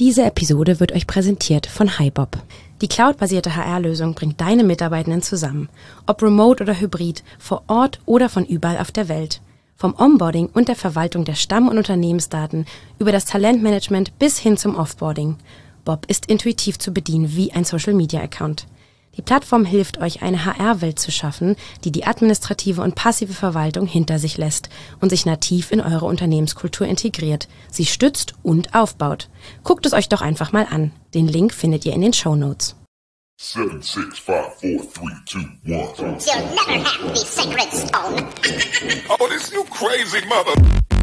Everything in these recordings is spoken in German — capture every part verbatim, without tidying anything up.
Diese Episode wird euch präsentiert von HiBob. Die cloudbasierte H R-Lösung bringt deine Mitarbeitenden zusammen. Ob remote oder hybrid, vor Ort oder von überall auf der Welt. Vom Onboarding und der Verwaltung der Stamm- und Unternehmensdaten über das Talentmanagement bis hin zum Offboarding. Bob ist intuitiv zu bedienen wie ein Social-Media-Account. Die Plattform hilft euch, eine H R-Welt zu schaffen, die die administrative und passive Verwaltung hinter sich lässt und sich nativ in eure Unternehmenskultur integriert, sie stützt und aufbaut. Guckt es euch doch einfach mal an. Den Link findet ihr in den Shownotes. Seven, six, five, four, three, two, one. You'll never have the sacred stone. Oh, this you crazy mother.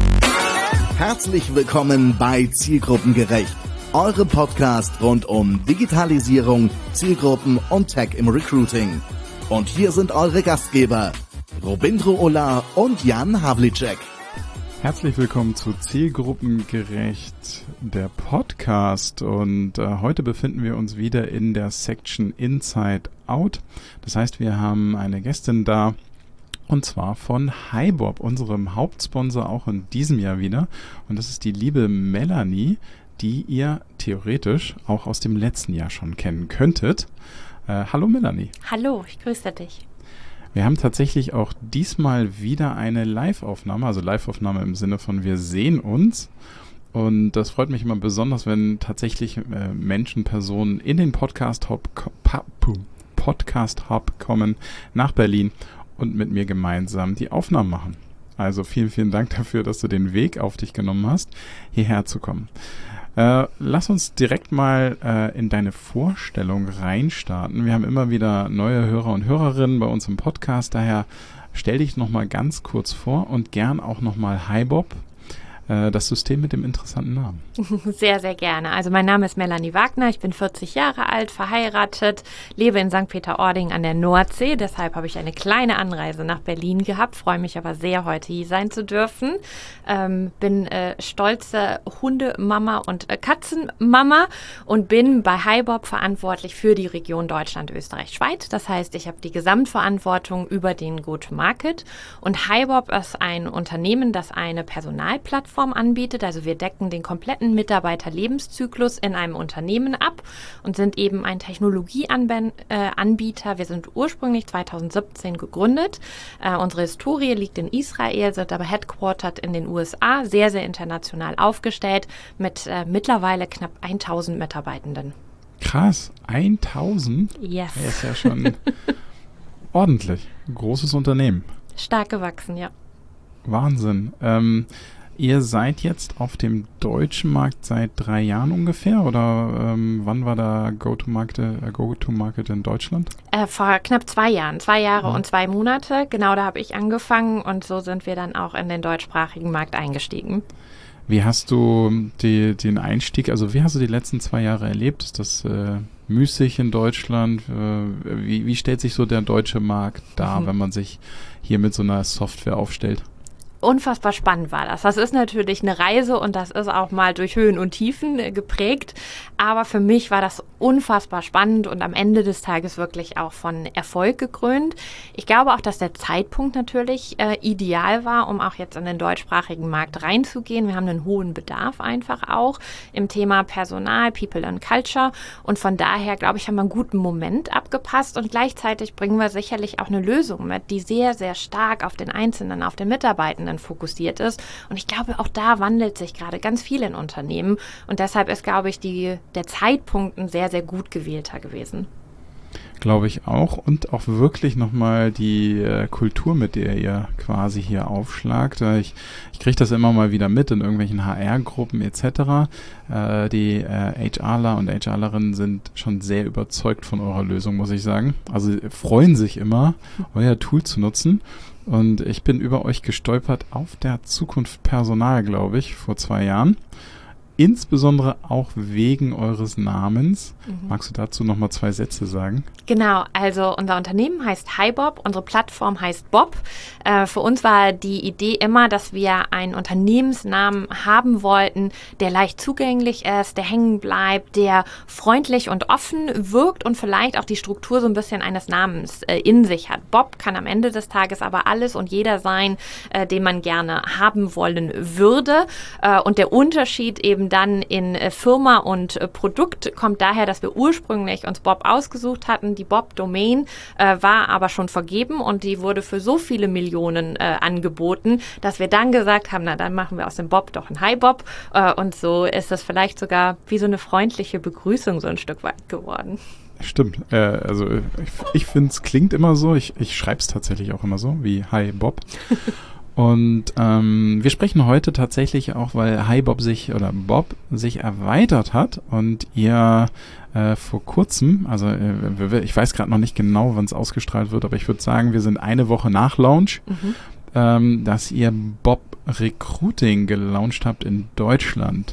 Herzlich willkommen bei Zielgruppengerecht, eure Podcast rund um Digitalisierung, Zielgruppen und Tech im Recruiting. Und hier sind eure Gastgeber, Robindro Ola und Jan Havlicek. Herzlich willkommen zu Zielgruppengerecht, der Podcast. Und äh, heute befinden wir uns wieder in der Section Inside Out. Das heißt, wir haben eine Gästin da, und zwar von HiBob, unserem Hauptsponsor auch in diesem Jahr wieder. Und das ist die liebe Melanie, die ihr theoretisch auch aus dem letzten Jahr schon kennen könntet. Äh, hallo Melanie. Hallo, ich grüße dich. Wir haben tatsächlich auch diesmal wieder eine Live-Aufnahme, also Live-Aufnahme im Sinne von wir sehen uns. Und das freut mich immer besonders, wenn tatsächlich äh, Menschen, Personen in den Podcast-Hub Podcast Hub kommen nach Berlin und mit mir gemeinsam die Aufnahmen machen. Also vielen, vielen Dank dafür, dass du den Weg auf dich genommen hast, hierher zu kommen. Äh, lass uns direkt mal äh, in deine Vorstellung reinstarten. Wir haben immer wieder neue Hörer und Hörerinnen bei uns im Podcast, daher stell dich nochmal ganz kurz vor und gern auch nochmal HiBob, äh, das System mit dem interessanten Namen. Sehr, sehr gerne. Also mein Name ist Melanie Wagner, ich bin vierzig Jahre alt, verheiratet, lebe in Sankt Peter-Ording an der Nordsee, deshalb habe ich eine kleine Anreise nach Berlin gehabt, freue mich aber sehr, heute hier sein zu dürfen. Ähm, bin äh, stolze Hundemama und äh, Katzenmama und bin bei HiBob verantwortlich für die Region Deutschland, Österreich, Schweiz. Das heißt, ich habe die Gesamtverantwortung über den Go-to-Market und HiBob ist ein Unternehmen, das eine Personalplattform anbietet. Also wir decken den kompletten Mitarbeiterlebenszyklus in einem Unternehmen ab und sind eben ein Technologieanbieter. Wir sind ursprünglich zweitausendsiebzehn gegründet. Äh, unsere Historie liegt in Israel, sind aber headquartered in den U S A, sehr, sehr international aufgestellt mit äh, mittlerweile knapp tausend Mitarbeitenden. Krass, tausend? Yes. Das ist ja schon ordentlich. Ein großes Unternehmen. Stark gewachsen, ja. Wahnsinn. Ähm, Ihr seid jetzt auf dem deutschen Markt seit drei Jahren ungefähr oder ähm, wann war da Go-to-Market, äh, Go-to-Market in Deutschland? Äh, vor knapp zwei Jahren, zwei Jahre ja. und zwei Monate. Genau, da habe ich angefangen und so sind wir dann auch in den deutschsprachigen Markt eingestiegen. Wie hast du die, den Einstieg, also wie hast du die letzten zwei Jahre erlebt? Ist das äh, müßig in Deutschland? Äh, wie, wie stellt sich so der deutsche Markt dar, mhm. wenn man sich hier mit so einer Software aufstellt? Unfassbar spannend war das. Das ist natürlich eine Reise und das ist auch mal durch Höhen und Tiefen äh, geprägt. Aber für mich war das unfassbar spannend und am Ende des Tages wirklich auch von Erfolg gekrönt. Ich glaube auch, dass der Zeitpunkt natürlich äh, ideal war, um auch jetzt in den deutschsprachigen Markt reinzugehen. Wir haben einen hohen Bedarf einfach auch im Thema Personal, People and Culture. Und von daher, glaube ich, haben wir einen guten Moment abgepasst und gleichzeitig bringen wir sicherlich auch eine Lösung mit, die sehr, sehr stark auf den Einzelnen, auf den Mitarbeitenden fokussiert ist. Und ich glaube, auch da wandelt sich gerade ganz viel in Unternehmen. Und deshalb ist, glaube ich, die, der Zeitpunkt ein sehr, sehr gut gewählter gewesen. Glaube ich auch. Und auch wirklich nochmal die äh, Kultur, mit der ihr quasi hier aufschlagt. Äh, ich ich kriege das immer mal wieder mit in irgendwelchen H R-Gruppen et cetera. Äh, die äh, HRler und HRlerinnen sind schon sehr überzeugt von eurer Lösung, muss ich sagen. Also freuen sich immer, euer Tool zu nutzen. Und ich bin über euch gestolpert auf der Zukunft Personal, glaube ich, vor zwei Jahren. Insbesondere auch wegen eures Namens. Mhm. Magst du dazu nochmal zwei Sätze sagen? Genau, also unser Unternehmen heißt HiBob, unsere Plattform heißt Bob. Äh, für uns war die Idee immer, dass wir einen Unternehmensnamen haben wollten, der leicht zugänglich ist, der hängen bleibt, der freundlich und offen wirkt und vielleicht auch die Struktur so ein bisschen eines Namens äh, in sich hat. Bob kann am Ende des Tages aber alles und jeder sein, äh, den man gerne haben wollen würde. Äh, und der Unterschied eben und dann in äh, Firma und äh, Produkt kommt daher, dass wir ursprünglich uns Bob ausgesucht hatten. Die Bob-Domain äh, war aber schon vergeben und die wurde für so viele Millionen äh, angeboten, dass wir dann gesagt haben, na dann machen wir aus dem Bob doch ein Hi Bob. Äh, und so ist das vielleicht sogar wie so eine freundliche Begrüßung so ein Stück weit geworden. Stimmt. Äh, also ich, ich finde, es klingt immer so. Ich, ich schreibe es tatsächlich auch immer so, wie Hi Bob. Und ähm, wir sprechen heute tatsächlich auch, weil Hi Bob sich oder Bob sich erweitert hat und ihr äh, vor kurzem, also äh, ich weiß gerade noch nicht genau, wann es ausgestrahlt wird, aber ich würde sagen, wir sind eine Woche nach Launch, mhm. ähm, dass ihr Bob Recruiting gelauncht habt in Deutschland.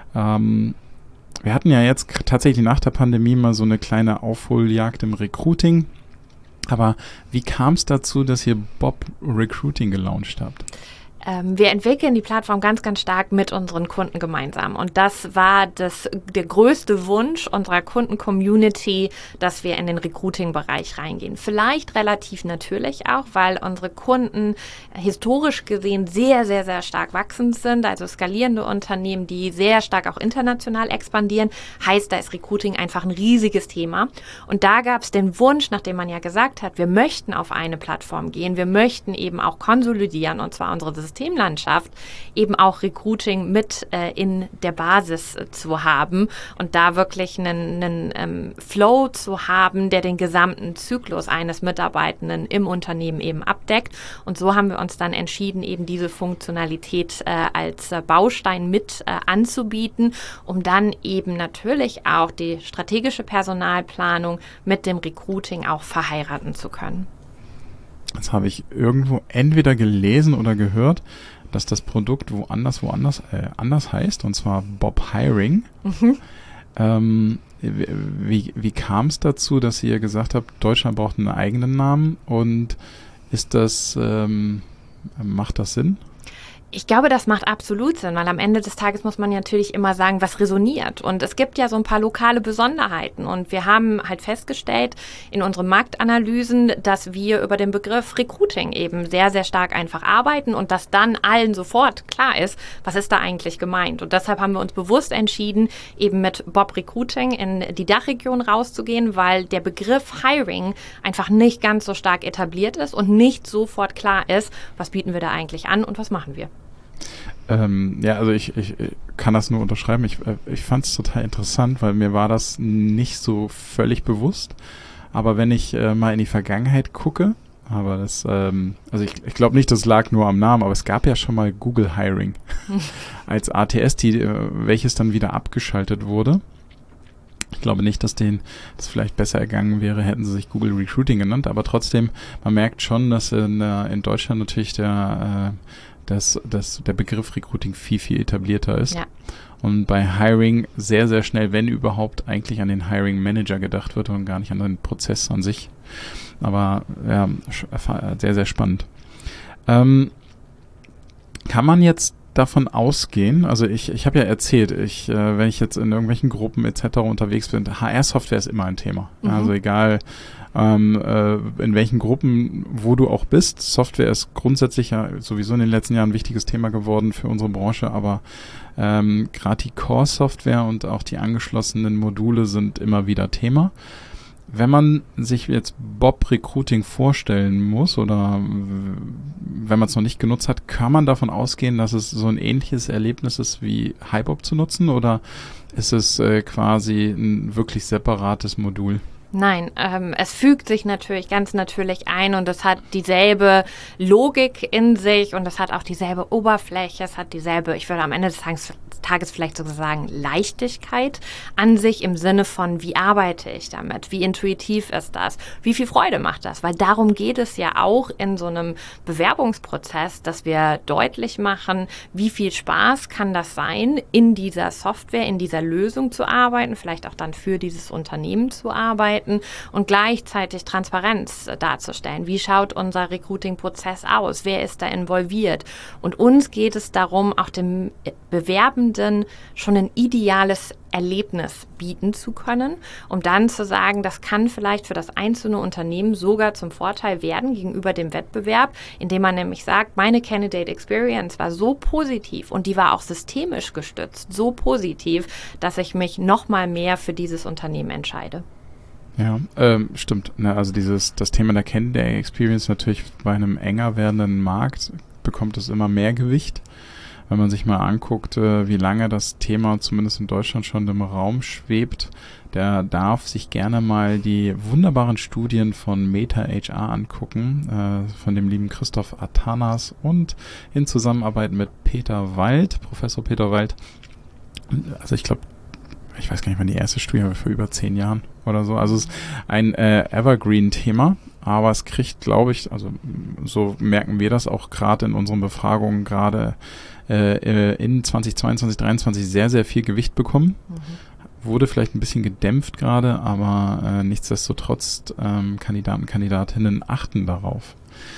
Ähm, wir hatten ja jetzt k- tatsächlich nach der Pandemie mal so eine kleine Aufholjagd im Recruiting. Aber wie kam es dazu, dass ihr Bob Recruiting gelauncht habt? Ähm, wir entwickeln die Plattform ganz, ganz stark mit unseren Kunden gemeinsam. Und das war das, der größte Wunsch unserer Kunden-Community, dass wir in den Recruiting-Bereich reingehen. Vielleicht relativ natürlich auch, weil unsere Kunden historisch gesehen sehr, sehr, sehr stark wachsend sind. Also skalierende Unternehmen, die sehr stark auch international expandieren. Heißt, da ist Recruiting einfach ein riesiges Thema. Und da gab es den Wunsch, nachdem man ja gesagt hat, wir möchten auf eine Plattform gehen. Wir möchten eben auch konsolidieren, und zwar unsere Systeme. Systemlandschaft eben auch Recruiting mit äh, in der Basis äh, zu haben und da wirklich einen, einen ähm, Flow zu haben, der den gesamten Zyklus eines Mitarbeitenden im Unternehmen eben abdeckt. Und so haben wir uns dann entschieden, eben diese Funktionalität äh, als äh, Baustein mit äh, anzubieten, um dann eben natürlich auch die strategische Personalplanung mit dem Recruiting auch verheiraten zu können. Jetzt habe ich irgendwo entweder gelesen oder gehört, dass das Produkt woanders, woanders äh, anders heißt, und zwar Bob Hiring. Mhm. Ähm, wie wie kam es dazu, dass ihr gesagt habt, Deutschland braucht einen eigenen Namen, und ist das, ähm, macht das Sinn? Ich glaube, das macht absolut Sinn, weil am Ende des Tages muss man ja natürlich immer sagen, was resoniert. Und es gibt ja so ein paar lokale Besonderheiten. Und wir haben halt festgestellt in unseren Marktanalysen, dass wir über den Begriff Recruiting eben sehr, sehr stark einfach arbeiten und dass dann allen sofort klar ist, was ist da eigentlich gemeint. Und deshalb haben wir uns bewusst entschieden, eben mit Bob Recruiting in die Dachregion rauszugehen, weil der Begriff Hiring einfach nicht ganz so stark etabliert ist und nicht sofort klar ist, was bieten wir da eigentlich an und was machen wir. Ähm, ja, also ich, ich, ich kann das nur unterschreiben. Ich, ich fand es total interessant, weil mir war das nicht so völlig bewusst. Aber wenn ich äh, mal in die Vergangenheit gucke, aber das, ähm, also ich, ich glaube nicht, das lag nur am Namen, aber es gab ja schon mal Google Hiring als A T S, die, äh, welches dann wieder abgeschaltet wurde. Ich glaube nicht, dass denen das vielleicht besser ergangen wäre, hätten sie sich Google Recruiting genannt. Aber trotzdem, man merkt schon, dass in, äh, in Deutschland natürlich der äh, dass, dass der Begriff Recruiting viel, viel etablierter ist. Ja. Und bei Hiring sehr, sehr schnell, wenn überhaupt, eigentlich an den Hiring Manager gedacht wird und gar nicht an den Prozess an sich. Aber ja, sehr, sehr spannend. Ähm, kann man jetzt davon ausgehen, also ich, ich habe ja erzählt, ich, äh, wenn ich jetzt in irgendwelchen Gruppen et cetera unterwegs bin, H R-Software ist immer ein Thema. Mhm. Also egal, ähm, äh, in welchen Gruppen, wo du auch bist. Software ist grundsätzlich ja sowieso in den letzten Jahren ein wichtiges Thema geworden für unsere Branche, aber ähm, gerade die Core-Software und auch die angeschlossenen Module sind immer wieder Thema. Wenn man sich jetzt Bob Recruiting vorstellen muss oder wenn man es noch nicht genutzt hat, kann man davon ausgehen, dass es so ein ähnliches Erlebnis ist wie Hi Bob zu nutzen, oder ist es äh, quasi ein wirklich separates Modul? Nein, ähm, es fügt sich natürlich ganz natürlich ein und es hat dieselbe Logik in sich und es hat auch dieselbe Oberfläche, es hat dieselbe, ich würde am Ende des Tages, Tages vielleicht sogar sagen, Leichtigkeit an sich im Sinne von, wie arbeite ich damit, wie intuitiv ist das, wie viel Freude macht das, weil darum geht es ja auch in so einem Bewerbungsprozess, dass wir deutlich machen, wie viel Spaß kann das sein, in dieser Software, in dieser Lösung zu arbeiten, vielleicht auch dann für dieses Unternehmen zu arbeiten. halten und gleichzeitig Transparenz äh, darzustellen. Wie schaut unser Recruiting-Prozess aus? Wer ist da involviert? Und uns geht es darum, auch dem Bewerbenden schon ein ideales Erlebnis bieten zu können, um dann zu sagen, das kann vielleicht für das einzelne Unternehmen sogar zum Vorteil werden gegenüber dem Wettbewerb, indem man nämlich sagt, meine Candidate Experience war so positiv und die war auch systemisch gestützt, so positiv, dass ich mich noch mal mehr für dieses Unternehmen entscheide. Ja, ähm, stimmt. Ne, also dieses das Thema der Candidate Experience natürlich bei einem enger werdenden Markt bekommt es immer mehr Gewicht. Wenn man sich mal anguckt, äh, wie lange das Thema zumindest in Deutschland schon im Raum schwebt, der darf sich gerne mal die wunderbaren Studien von Meta H R angucken, äh, von dem lieben Christoph Atanas und in Zusammenarbeit mit Peter Wald, Professor Peter Wald. Also ich glaube, ich weiß gar nicht, wann die erste Studie war, vor über zehn Jahren oder so. Also es ist ein äh, Evergreen-Thema, aber es kriegt, glaube ich, also so merken wir das auch gerade in unseren Befragungen, gerade äh, in zwanzig zweiundzwanzig, dreiundzwanzig sehr, sehr viel Gewicht bekommen. Mhm. Wurde vielleicht ein bisschen gedämpft gerade, aber äh, nichtsdestotrotz ähm, Kandidaten, Kandidatinnen achten darauf.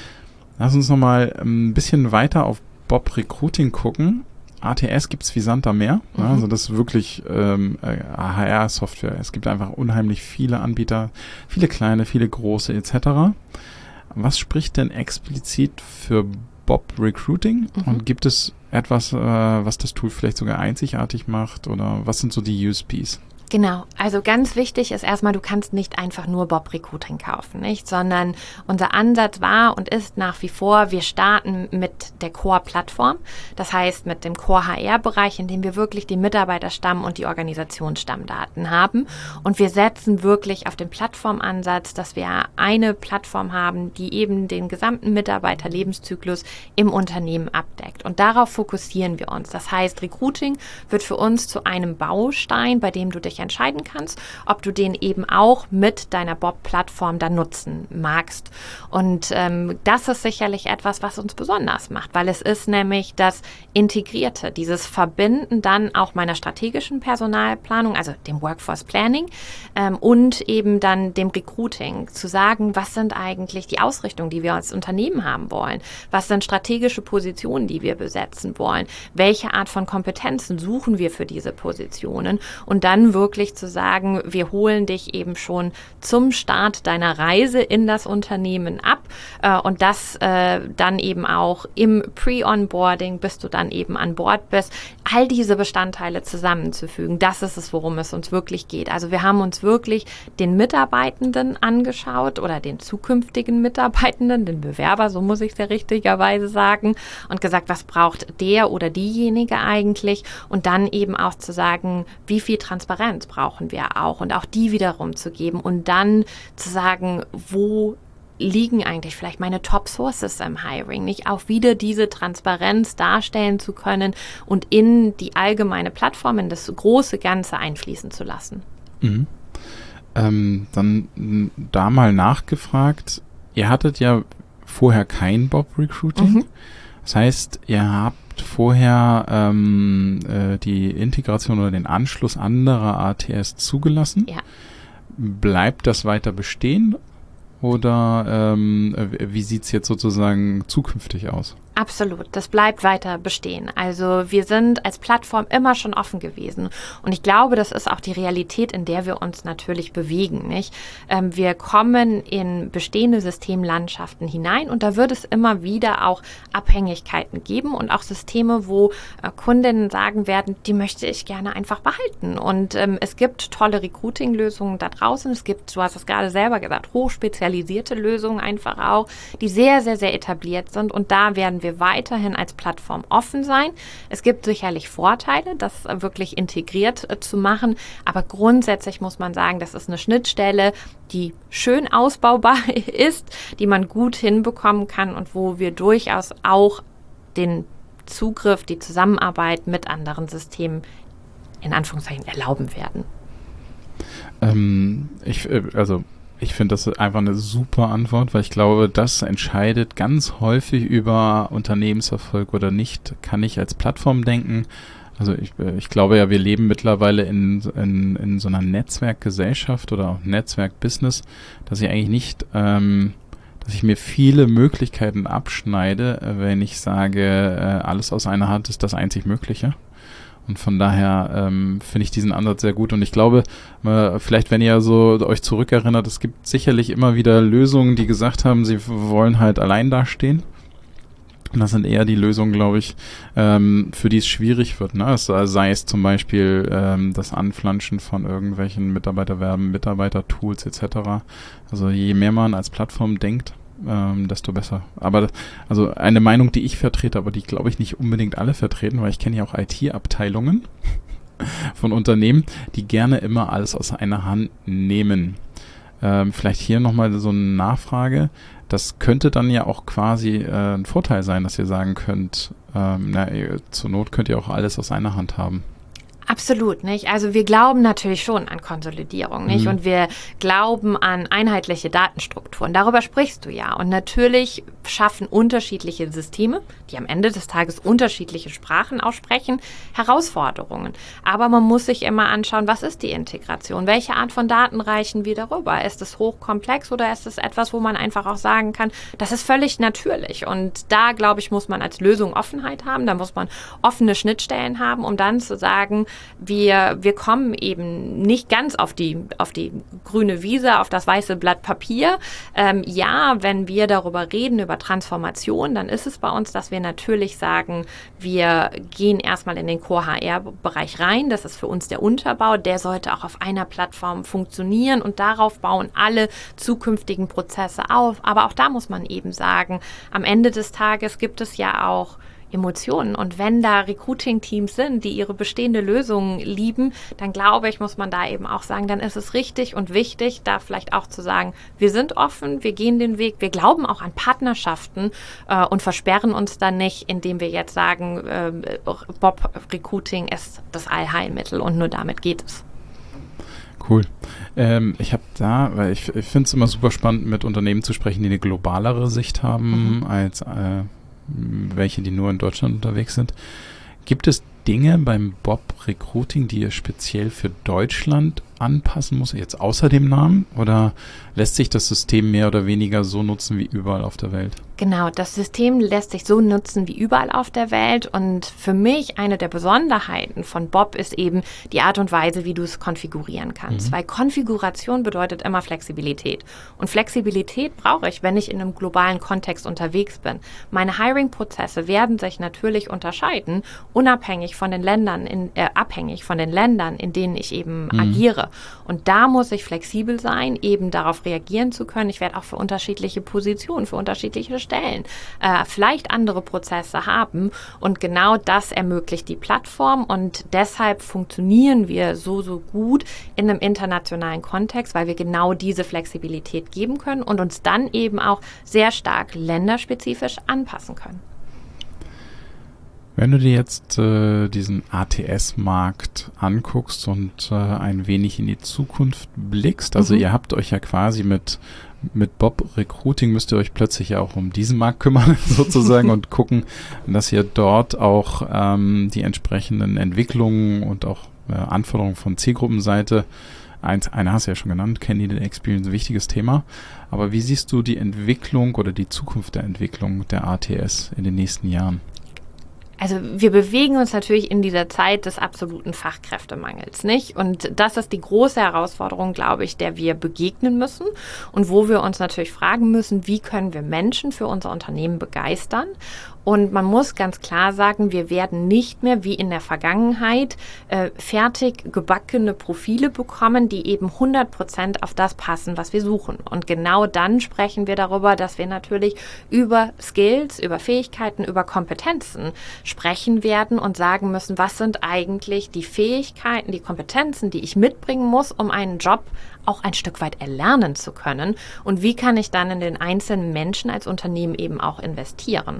Lass uns nochmal ein bisschen weiter auf Bob Recruiting gucken. A T S gibt es wie Sand am Meer. Mhm. Also das ist wirklich ähm, H R-Software. Es gibt einfach unheimlich viele Anbieter, viele kleine, viele große et cetera. Was spricht denn explizit für Bob Recruiting? Mhm. Und gibt es etwas, äh, was das Tool vielleicht sogar einzigartig macht? Oder was sind so die U S Ps? Genau, also ganz wichtig ist erstmal, du kannst nicht einfach nur Bob Recruiting kaufen, nicht, sondern unser Ansatz war und ist nach wie vor, wir starten mit der Core-Plattform, das heißt mit dem Core-H R-Bereich, in dem wir wirklich den Mitarbeiterstamm und die Organisationsstammdaten haben und wir setzen wirklich auf den Plattformansatz, dass wir eine Plattform haben, die eben den gesamten Mitarbeiterlebenszyklus im Unternehmen abdeckt und darauf fokussieren wir uns. Das heißt, Recruiting wird für uns zu einem Baustein, bei dem du dich entscheiden kannst, ob du den eben auch mit deiner Bob-Plattform dann nutzen magst. Und ähm, das ist sicherlich etwas, was uns besonders macht, weil es ist nämlich das Integrierte, dieses Verbinden dann auch meiner strategischen Personalplanung, also dem Workforce Planning ähm, und eben dann dem Recruiting, zu sagen, was sind eigentlich die Ausrichtungen, die wir als Unternehmen haben wollen, was sind strategische Positionen, die wir besetzen wollen, welche Art von Kompetenzen suchen wir für diese Positionen und dann wirklich wirklich zu sagen, wir holen dich eben schon zum Start deiner Reise in das Unternehmen ab äh, und das äh, dann eben auch im Pre-Onboarding, bis du dann eben an Bord bist, all diese Bestandteile zusammenzufügen. Das ist es, worum es uns wirklich geht. Also wir haben uns wirklich den Mitarbeitenden angeschaut oder den zukünftigen Mitarbeitenden, den Bewerber, so muss ich es ja richtigerweise sagen, und gesagt, was braucht der oder diejenige eigentlich und dann eben auch zu sagen, wie viel Transparenz brauchen wir auch und auch die wiederum zu geben und dann zu sagen, wo liegen eigentlich vielleicht meine Top-Sources im Hiring, nicht auch wieder diese Transparenz darstellen zu können und in die allgemeine Plattform, in das große Ganze einfließen zu lassen. Mhm. Ähm, dann da mal nachgefragt, ihr hattet ja vorher kein Bob Recruiting, mhm. Das heißt, ihr habt vorher ähm, äh, die Integration oder den Anschluss anderer A T S zugelassen. Ja. Bleibt das weiter bestehen oder ähm, wie sieht es jetzt sozusagen zukünftig aus? Absolut, das bleibt weiter bestehen. Also wir sind als Plattform immer schon offen gewesen und ich glaube, das ist auch die Realität, in der wir uns natürlich bewegen, nicht? Ähm, wir kommen in bestehende Systemlandschaften hinein und da wird es immer wieder auch Abhängigkeiten geben und auch Systeme, wo äh, Kundinnen sagen werden, die möchte ich gerne einfach behalten und ähm, es gibt tolle Recruiting-Lösungen da draußen, es gibt, du hast es gerade selber gesagt, hochspezialisierte Lösungen einfach auch, die sehr, sehr, sehr etabliert sind und da werden wir weiterhin als Plattform offen sein. Es gibt sicherlich Vorteile, das wirklich integriert äh, zu machen, aber grundsätzlich muss man sagen, das ist eine Schnittstelle, die schön ausbaubar ist, die man gut hinbekommen kann und wo wir durchaus auch den Zugriff, die Zusammenarbeit mit anderen Systemen in Anführungszeichen erlauben werden. Ähm, ich, also Ich finde das einfach eine super Antwort, weil ich glaube, das entscheidet ganz häufig über Unternehmenserfolg oder nicht. Kann ich als Plattform denken? Also ich, ich glaube ja, wir leben mittlerweile in, in, in so einer Netzwerkgesellschaft oder auch Netzwerkbusiness, dass ich eigentlich nicht, ähm, dass ich mir viele Möglichkeiten abschneide, wenn ich sage, äh, alles aus einer Hand ist das einzig Mögliche. Und von daher ähm, finde ich diesen Ansatz sehr gut. Und ich glaube, äh, vielleicht, wenn ihr so euch zurückerinnert, es gibt sicherlich immer wieder Lösungen, die gesagt haben, sie wollen halt allein dastehen. Und das sind eher die Lösungen, glaube ich, ähm, für die es schwierig wird. Ne? Es, sei es zum Beispiel ähm, das Anflanschen von irgendwelchen Mitarbeiterwerben, Mitarbeitertools et cetera. Also je mehr man als Plattform denkt, ähm, desto besser. Aber also eine Meinung, die ich vertrete, aber die, glaube ich, nicht unbedingt alle vertreten, weil ich kenne ja auch I T-Abteilungen von Unternehmen, die gerne immer alles aus einer Hand nehmen. Ähm, vielleicht hier nochmal so eine Nachfrage. Das könnte dann ja auch quasi äh, ein Vorteil sein, dass ihr sagen könnt, ähm, na, ihr, zur Not könnt ihr auch alles aus einer Hand haben. Absolut, nicht? Also wir glauben natürlich schon an Konsolidierung, nicht? Mhm. Und wir glauben an einheitliche Datenstrukturen. Darüber sprichst du ja. Und natürlich schaffen unterschiedliche Systeme, die am Ende des Tages unterschiedliche Sprachen aussprechen, Herausforderungen. Aber man muss sich immer anschauen, was ist die Integration? Welche Art von Daten reichen wir darüber? Ist es hochkomplex oder ist es etwas, wo man einfach auch sagen kann, das ist völlig natürlich? Und da, glaube ich, muss man als Lösung Offenheit haben. Da muss man offene Schnittstellen haben, um dann zu sagen, Wir, wir kommen eben nicht ganz auf die, auf die grüne Wiese, auf das weiße Blatt Papier. Ähm, ja, wenn wir darüber reden, über Transformation, dann ist es bei uns, dass wir natürlich sagen, wir gehen erstmal in den Core-H R-Bereich rein. Das ist für uns der Unterbau. Der sollte auch auf einer Plattform funktionieren und darauf bauen alle zukünftigen Prozesse auf. Aber auch da muss man eben sagen, am Ende des Tages gibt es ja auch Emotionen. Und wenn da Recruiting-Teams sind, die ihre bestehende Lösung lieben, dann glaube ich, muss man da eben auch sagen, dann ist es richtig und wichtig, da vielleicht auch zu sagen, wir sind offen, wir gehen den Weg, wir glauben auch an Partnerschaften äh, und versperren uns dann nicht, indem wir jetzt sagen, äh, Bob Recruiting ist das Allheilmittel und nur damit geht es. Cool. Ähm, ich habe da, weil ich, ich finde es immer super spannend, mit Unternehmen zu sprechen, die eine globalere Sicht haben, mhm. als äh, welche, die nur in Deutschland unterwegs sind. Gibt es Dinge beim Bob Recruiting, die ihr speziell für Deutschland anpassen muss, jetzt außer dem Namen? Oder lässt sich das System mehr oder weniger so nutzen wie überall auf der Welt? Genau, das System lässt sich so nutzen wie überall auf der Welt. Und für mich eine der Besonderheiten von Bob ist eben die Art und Weise, wie du es konfigurieren kannst. Mhm. Weil Konfiguration bedeutet immer Flexibilität. Und Flexibilität brauche ich, wenn ich in einem globalen Kontext unterwegs bin. Meine Hiring-Prozesse werden sich natürlich unterscheiden, unabhängig von den Ländern, in, äh, abhängig von den Ländern, in denen ich eben mhm. agiere. Und da muss ich flexibel sein, eben darauf reagieren zu können. Ich werde auch für unterschiedliche Positionen, für unterschiedliche Stellen äh, vielleicht andere Prozesse haben. Und genau das ermöglicht die Plattform. Und deshalb funktionieren wir so, so gut in einem internationalen Kontext, weil wir genau diese Flexibilität geben können und uns dann eben auch sehr stark länderspezifisch anpassen können. Wenn du dir jetzt äh, diesen A T S-Markt anguckst und äh, ein wenig in die Zukunft blickst, also mhm. ihr habt euch ja quasi mit, mit Bob Recruiting, müsst ihr euch plötzlich ja auch um diesen Markt kümmern sozusagen und gucken, dass ihr dort auch ähm, die entsprechenden Entwicklungen und auch äh, Anforderungen von Zielgruppenseite, eins, eine hast du ja schon genannt, Candidate Experience, ein wichtiges Thema, aber wie siehst du die Entwicklung oder die Zukunft der Entwicklung der A T S in den nächsten Jahren? Also wir bewegen uns natürlich in dieser Zeit des absoluten Fachkräftemangels, nicht? Und das ist die große Herausforderung, glaube ich, der wir begegnen müssen und wo wir uns natürlich fragen müssen, wie können wir Menschen für unser Unternehmen begeistern? Und man muss ganz klar sagen, wir werden nicht mehr wie in der Vergangenheit äh, fertig gebackene Profile bekommen, die eben hundert Prozent auf das passen, was wir suchen. Und genau dann sprechen wir darüber, dass wir natürlich über Skills, über Fähigkeiten, über Kompetenzen sprechen werden und sagen müssen, was sind eigentlich die Fähigkeiten, die Kompetenzen, die ich mitbringen muss, um einen Job auch ein Stück weit erlernen zu können und wie kann ich dann in den einzelnen Menschen als Unternehmen eben auch investieren. Und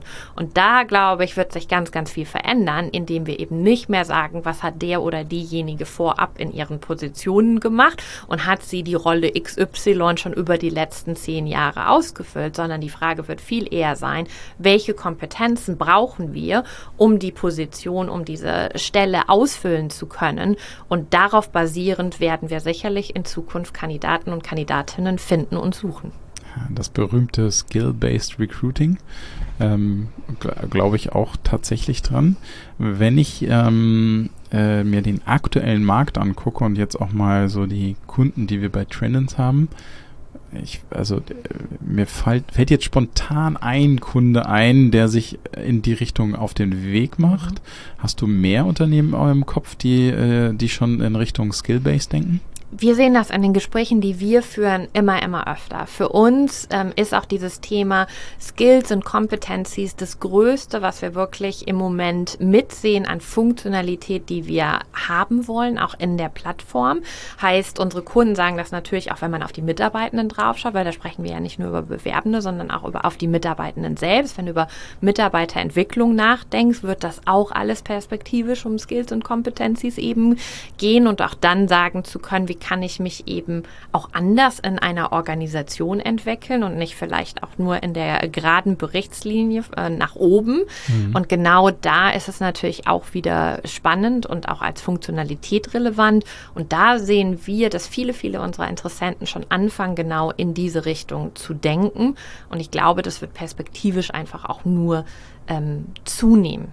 Und da, glaube ich, wird sich ganz, ganz viel verändern, indem wir eben nicht mehr sagen, was hat der oder diejenige vorab in ihren Positionen gemacht und hat sie die Rolle X Y schon über die letzten zehn Jahre ausgefüllt, sondern die Frage wird viel eher sein, welche Kompetenzen brauchen wir, um die Position, um diese Stelle ausfüllen zu können. Und darauf basierend werden wir sicherlich in Zukunft Kandidaten und Kandidatinnen finden und suchen. Das berühmte Skill-Based Recruiting, ähm, gl- glaube ich auch tatsächlich dran. Wenn ich ähm, äh, mir den aktuellen Markt angucke und jetzt auch mal so die Kunden, die wir bei Trendens haben, ich, also äh, mir fällt, fällt jetzt spontan ein Kunde ein, der sich in die Richtung auf den Weg macht. Mhm. Hast du mehr Unternehmen in eurem Kopf, die, äh, die schon in Richtung Skill-Based denken? Wir sehen das in den Gesprächen, die wir führen, immer, immer öfter. Für uns ähm, ist auch dieses Thema Skills und Competencies das Größte, was wir wirklich im Moment mitsehen an Funktionalität, die wir haben wollen, auch in der Plattform. Heißt, unsere Kunden sagen das natürlich auch, wenn man auf die Mitarbeitenden draufschaut, weil da sprechen wir ja nicht nur über Bewerbende, sondern auch über auf die Mitarbeitenden selbst. Wenn du über Mitarbeiterentwicklung nachdenkst, wird das auch alles perspektivisch um Skills und Competencies eben gehen und auch dann sagen zu können, wie kann ich mich eben auch anders in einer Organisation entwickeln und nicht vielleicht auch nur in der geraden Berichtslinie äh, nach oben. Mhm. Und genau da ist es natürlich auch wieder spannend und auch als Funktionalität relevant. Und da sehen wir, dass viele, viele unserer Interessenten schon anfangen, genau in diese Richtung zu denken. Und ich glaube, das wird perspektivisch einfach auch nur ähm, zunehmen.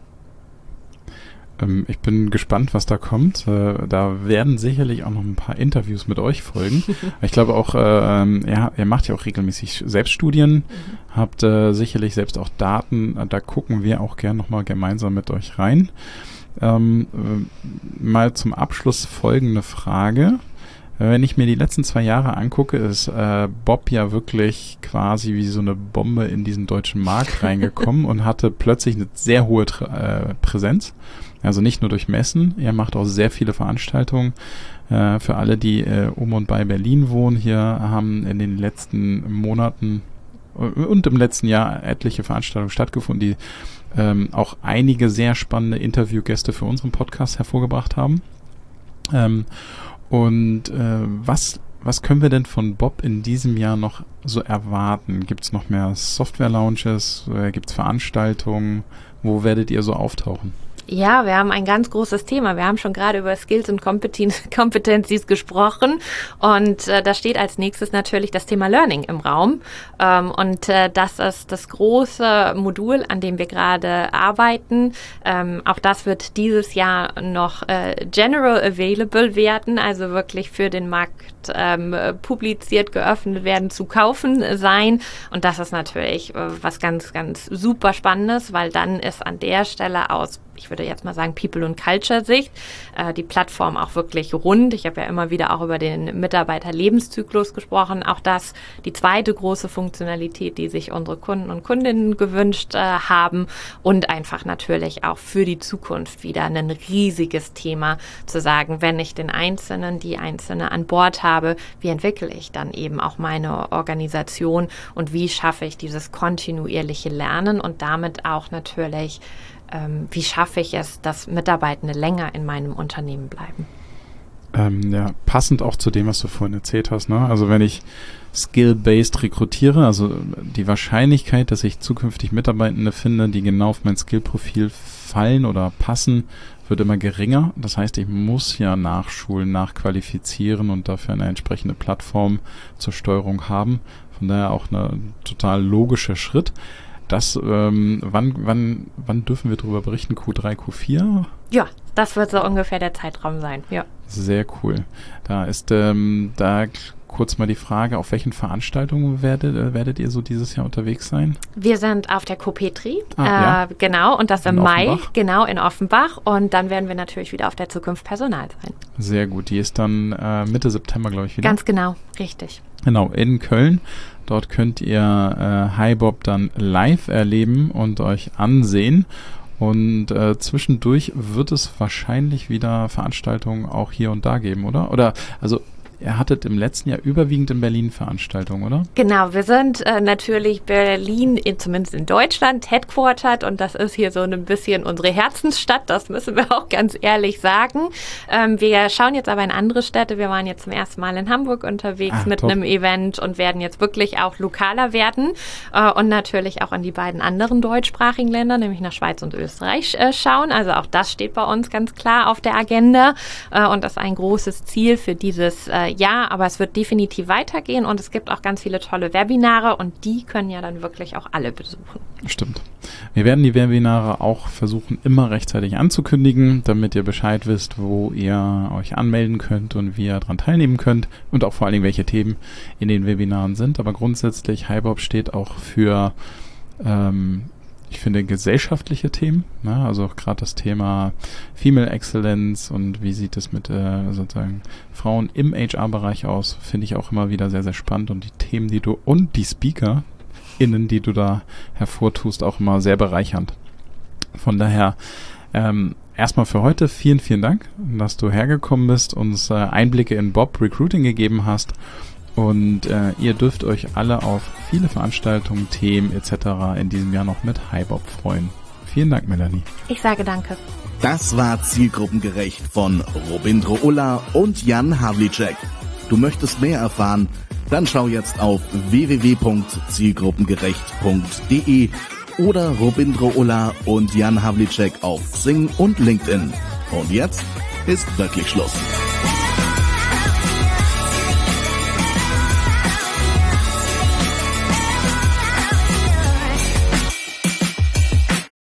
Ich bin gespannt, was da kommt. Da werden sicherlich auch noch ein paar Interviews mit euch folgen. Ich glaube auch, ja, ihr macht ja auch regelmäßig Selbststudien, mhm. habt sicherlich selbst auch Daten. Da gucken wir auch gern nochmal gemeinsam mit euch rein. Ähm, mal zum Abschluss folgende Frage. Wenn ich mir die letzten zwei Jahre angucke, ist äh, Bob ja wirklich quasi wie so eine Bombe in diesen deutschen Markt reingekommen und hatte plötzlich eine sehr hohe äh, Präsenz. Also nicht nur durch Messen, er macht auch sehr viele Veranstaltungen. Äh, für alle, die äh, um und bei Berlin wohnen, hier haben in den letzten Monaten und im letzten Jahr etliche Veranstaltungen stattgefunden, die ähm, auch einige sehr spannende Interviewgäste für unseren Podcast hervorgebracht haben. Ähm, und äh, was, was können wir denn von Bob in diesem Jahr noch so erwarten? Gibt es noch mehr Software-Lounges? Äh, Gibt es Veranstaltungen? Wo werdet ihr so auftauchen? Ja, wir haben ein ganz großes Thema. Wir haben schon gerade über Skills und Competencies gesprochen und äh, da steht als nächstes natürlich das Thema Learning im Raum ähm, und äh, das ist das große Modul, an dem wir gerade arbeiten. Ähm, auch das wird dieses Jahr noch äh, general available werden, also wirklich für den Markt ähm, publiziert, geöffnet werden, zu kaufen sein und das ist natürlich äh, was ganz, ganz super Spannendes, weil dann ist an der Stelle aus, ich würde jetzt mal sagen, People- und Culture-Sicht, äh, die Plattform auch wirklich rund. Ich habe ja immer wieder auch über den Mitarbeiter-Lebenszyklus gesprochen. Auch das, die zweite große Funktionalität, die sich unsere Kunden und Kundinnen gewünscht äh, haben und einfach natürlich auch für die Zukunft wieder ein riesiges Thema zu sagen, wenn ich den Einzelnen, die Einzelne an Bord habe, wie entwickle ich dann eben auch meine Organisation und wie schaffe ich dieses kontinuierliche Lernen und damit auch natürlich Ähm, wie schaffe ich es, dass Mitarbeitende länger in meinem Unternehmen bleiben? Ähm, ja, passend auch zu dem, was du vorhin erzählt hast, ne? Also wenn ich Skill-Based rekrutiere, also die Wahrscheinlichkeit, dass ich zukünftig Mitarbeitende finde, die genau auf mein Skill-Profil fallen oder passen, wird immer geringer. Das heißt, ich muss ja nachschulen, nachqualifizieren und dafür eine entsprechende Plattform zur Steuerung haben. Von daher auch ein total logischer Schritt. Das, ähm, wann, wann, wann dürfen wir darüber berichten? Q drei, Q vier? Ja, das wird so ungefähr der Zeitraum sein, ja. Sehr cool. Da ist, ähm, da kurz mal die Frage, auf welchen Veranstaltungen werdet, äh, werdet ihr so dieses Jahr unterwegs sein? Wir sind auf der Copetri, ah, äh, ja. genau, und das im in Mai, Offenbach. genau, in Offenbach. Und dann werden wir natürlich wieder auf der Zukunft Personal sein. Sehr gut, die ist dann äh, Mitte September, glaube ich, wieder. Ganz genau, richtig. Genau, in Köln. Dort könnt ihr äh, HiBob dann live erleben und euch ansehen. Und äh, zwischendurch wird es wahrscheinlich wieder Veranstaltungen auch hier und da geben, oder? Oder, also ihr hattet im letzten Jahr überwiegend in Berlin Veranstaltungen, oder? Genau, wir sind äh, natürlich Berlin, in, zumindest in Deutschland, headquartered und das ist hier so ein bisschen unsere Herzensstadt, das müssen wir auch ganz ehrlich sagen. Ähm, wir schauen jetzt aber in andere Städte, wir waren jetzt zum ersten Mal in Hamburg unterwegs ah, mit top. einem Event und werden jetzt wirklich auch lokaler werden äh, und natürlich auch an die beiden anderen deutschsprachigen Länder, nämlich nach Schweiz und Österreich äh, schauen. Also auch das steht bei uns ganz klar auf der Agenda äh, und das ist ein großes Ziel für dieses äh, Jahr, aber es wird definitiv weitergehen und es gibt auch ganz viele tolle Webinare und die können ja dann wirklich auch alle besuchen. Stimmt. Wir werden die Webinare auch versuchen, immer rechtzeitig anzukündigen, damit ihr Bescheid wisst, wo ihr euch anmelden könnt und wie ihr daran teilnehmen könnt und auch vor allen Dingen, welche Themen in den Webinaren sind. Aber grundsätzlich, HiBob steht auch für ähm, ich finde gesellschaftliche Themen, ne? Also auch gerade das Thema Female Excellence und wie sieht es mit äh, sozusagen Frauen im H R-Bereich aus, finde ich auch immer wieder sehr, sehr spannend und die Themen, die du und die SpeakerInnen, die du da hervortust, auch immer sehr bereichernd. Von daher ähm, erstmal für heute vielen, vielen Dank, dass du hergekommen bist, uns äh, Einblicke in Bob Recruiting gegeben hast. Und äh, ihr dürft euch alle auf viele Veranstaltungen, Themen et cetera in diesem Jahr noch mit HiBob freuen. Vielen Dank, Melanie. Ich sage danke. Das war Zielgruppengerecht von Robindro Ulla und Jan Havlicek. Du möchtest mehr erfahren? Dann schau jetzt auf w w w punkt zielgruppengerecht punkt d e oder Robindro Ulla und Jan Havlicek auf Xing und LinkedIn. Und jetzt ist wirklich Schluss.